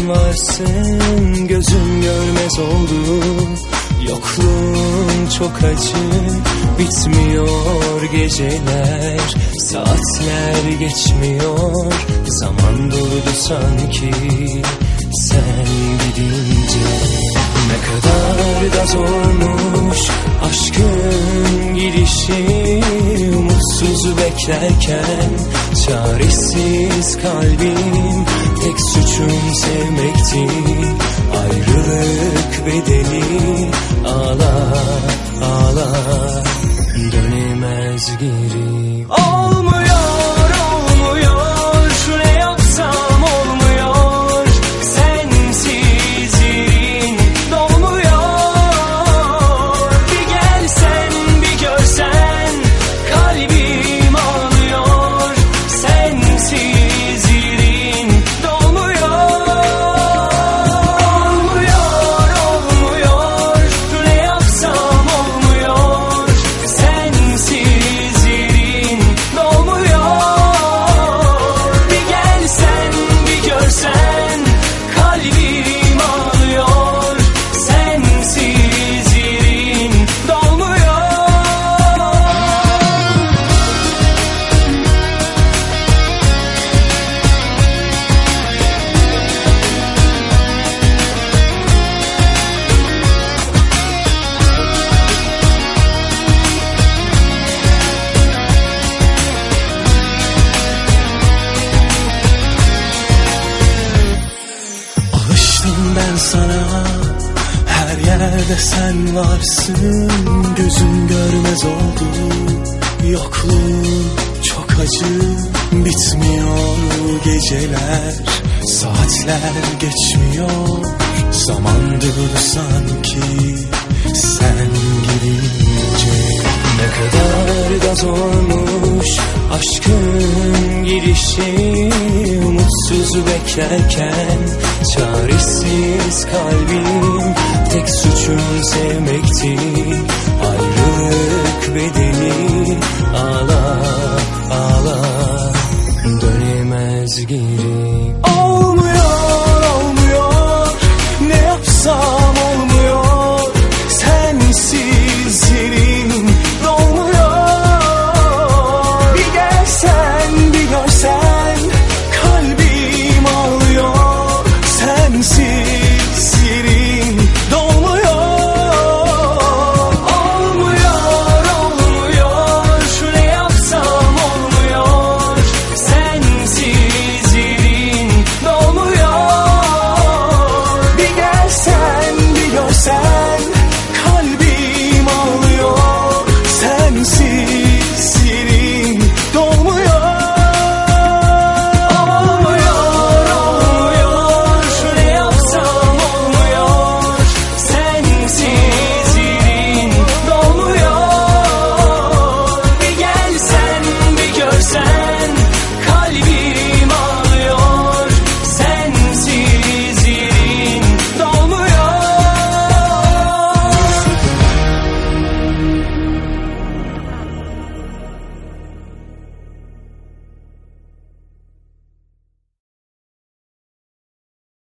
sen varsın, gözüm görmez oldu. Yokluğun çok acı, bitmiyor geceler, saatler geçmiyor, zaman durdu sanki sen gidince. Ne kadar da zormuş aşkın gidişi, umutsuz beklerken çaresiz kalbim. Tek suçum sevmekti, ayrılık bedeli. Ağlar ağlar dönemez geri. Olmuyor olmuyor, ne yapsam olmuyor, sensiz yerin dolmuyor. Bir gelsen bir görsen, kalbim ağlıyor, sensiz yerin dolmuyor. Olmuyor olmuyor, ne yapsam olmuyor, sensiz yerin dolmuyor. Bir gelsen bir görsen, kalbim ağlıyor, sensiz yerin dolmuyor. Alıştım ben sana, her yerde sen varsın, gözüm görmez oldu. Yokluğun çok acı, bitmiyor geceler, saatler geçmiyor, zaman durdu sanki sen gidince. Ne kadar da zormuş aşkın gidişi, umutsuz beklerken çaresiz kalbim. Tek suçum sevmekti,